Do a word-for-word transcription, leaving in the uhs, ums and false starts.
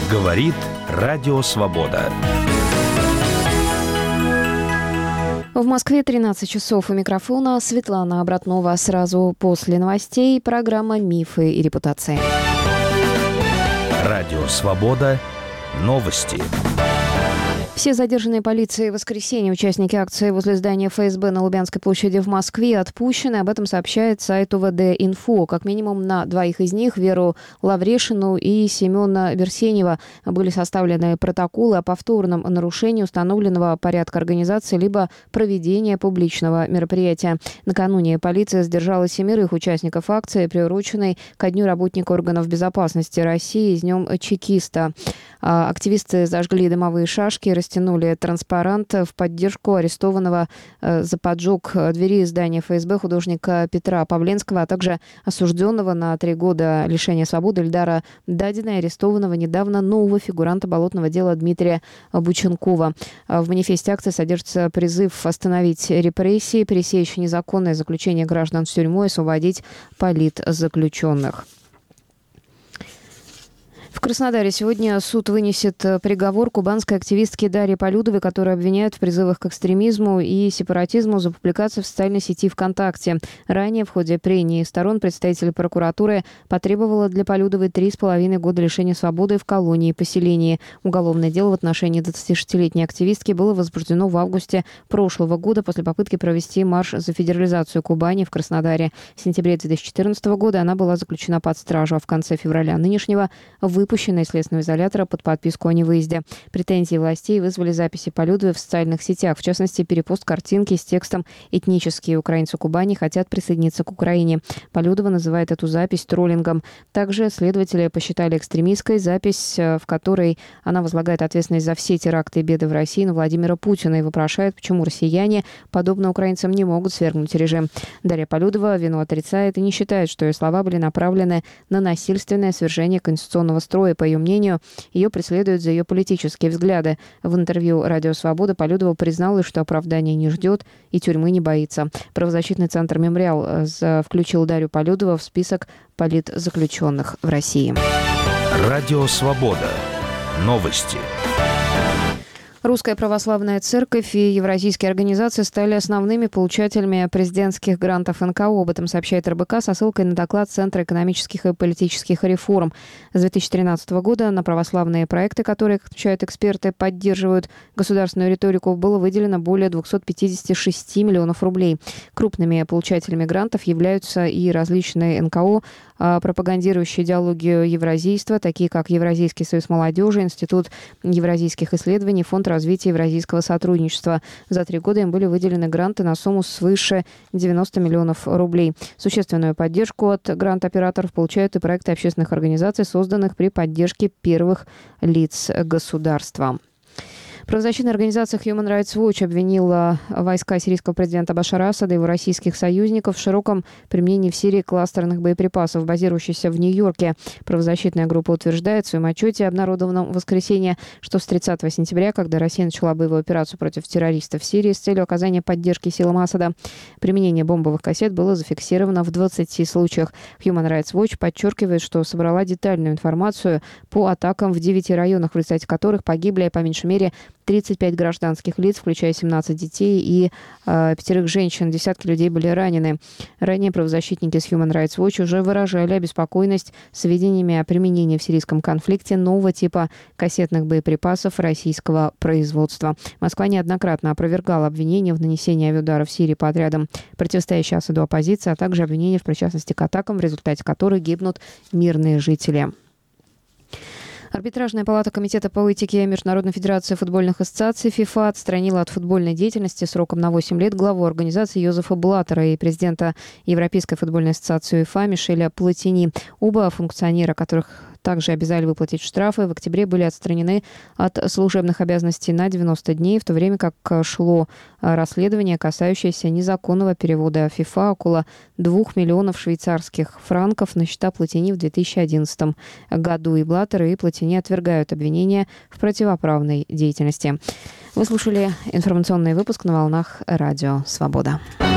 Говорит Радио Свобода. В Москве тринадцать часов. У микрофона Светлана Обратнова. Сразу после новостей программа «Мифы и репутации». Радио Свобода. Новости. Все задержанные полицией в воскресенье участники акции возле здания эф эс бэ на Лубянской площади в Москве отпущены. Об этом сообщает сайт о вэ дэ-Инфо. Как минимум на двоих из них, Веру Лаврешину и Семена Берсенева, были составлены протоколы о повторном нарушении установленного порядка организации либо проведения публичного мероприятия. Накануне полиция задержала семерых участников акции, приуроченной ко Дню работника органов безопасности России с Днем чекиста. Активисты зажгли дымовые шашки, растянули транспарант в поддержку арестованного за поджог двери здания эф эс бэ художника Петра Павленского, а также осужденного на три года лишения свободы Ильдара Дадина и арестованного недавно нового фигуранта болотного дела Дмитрия Бученкова. В манифесте акции содержится призыв остановить репрессии, пресечь незаконное заключение граждан в тюрьму и освободить политзаключенных. В Краснодаре сегодня суд вынесет приговор кубанской активистке Дарье Полюдовой, которую обвиняют в призывах к экстремизму и сепаратизму за публикацию в социальной сети ВКонтакте. Ранее в ходе прений сторон представитель прокуратуры потребовала для Полюдовой три с половиной года лишения свободы в колонии и поселении. Уголовное дело в отношении двадцатишестилетней активистки было возбуждено в августе прошлого года после попытки провести марш за федерализацию Кубани в Краснодаре. В сентябре две тысячи четырнадцатого года она была заключена под стражу, а в конце февраля нынешнего выпущена из следственного изолятора под подписку о невыезде. Претензии властей вызвали записи Полюдовой в социальных сетях, в частности, перепост картинки с текстом «Этнические украинцы Кубани хотят присоединиться к Украине». Полюдова называет эту запись троллингом. Также следователи посчитали экстремистской запись, в которой она возлагает ответственность за все теракты и беды в России на Владимира Путина и вопрошает, почему россияне, подобно украинцам, не могут свергнуть режим. Дарья Полюдова вину отрицает и не считает, что ее слова были направлены на насильственное свержение конституционного строя. По ее мнению, ее преследуют за ее политические взгляды. В интервью «Радио Свобода» Полюдова призналась, что оправдания не ждет и тюрьмы не боится. Правозащитный центр «Мемориал» включил Дарью Полюдову в список политзаключенных в России. Радио Свобода. Новости. Русская православная церковь и евразийские организации стали основными получателями президентских грантов эн ка о. Об этом сообщает эр бэ ка со ссылкой на доклад Центра экономических и политических реформ. С две тысячи тринадцатого года на православные проекты, которые, как отмечают эксперты, поддерживают государственную риторику, было выделено более двести пятьдесят шесть миллионов рублей. Крупными получателями грантов являются и различные эн ка о, пропагандирующие идеологию евразийства, такие как Евразийский союз молодежи, Институт евразийских исследований, Фонд развития евразийского сотрудничества. За три года им были выделены гранты на сумму свыше девяноста миллионов рублей. Существенную поддержку от грант-операторов получают и проекты общественных организаций, созданных при поддержке первых лиц государства. Правозащитная организация Human Rights Watch обвинила войска сирийского президента Башара Асада и его российских союзников в широком применении в Сирии кластерных боеприпасов, базирующихся в Нью-Йорке. Правозащитная группа утверждает в своем отчете, обнародованном в воскресенье, что с тридцатого сентября, когда Россия начала боевую операцию против террористов в Сирии с целью оказания поддержки силам Асада, применение бомбовых кассет было зафиксировано в двадцати случаях. Human Rights Watch подчеркивает, что собрала детальную информацию по атакам в девяти районах, в результате которых погибли по меньшей мере тридцать пять гражданских лиц, включая семнадцать детей и э, пятерых женщин. Десятки людей были ранены. Ранее правозащитники с Human Rights Watch уже выражали обеспокоенность сведениями о применении в сирийском конфликте нового типа кассетных боеприпасов российского производства. Москва неоднократно опровергала обвинения в нанесении авиаударов в Сирии по отрядам противостоящей Асаду оппозиции, а также обвинения в причастности к атакам, в результате которых гибнут мирные жители. Арбитражная палата Комитета по этике Международной федерации футбольных ассоциаций ФИФА отстранила от футбольной деятельности сроком на восемь лет главу организации Йозефа Блаттера и президента Европейской футбольной ассоциации УЕФА Мишеля Платини. Оба функционера, которых также обязали выплатить штрафы, в октябре были отстранены от служебных обязанностей на девяносто дней, в то время как шло расследование, касающееся незаконного перевода ФИФА около двух миллионов швейцарских франков на счета Платини в две тысячи одиннадцатом году. И Блаттер, и Платини отвергают обвинения в противоправной деятельности. Вы слушали информационный выпуск на волнах Радио Свобода.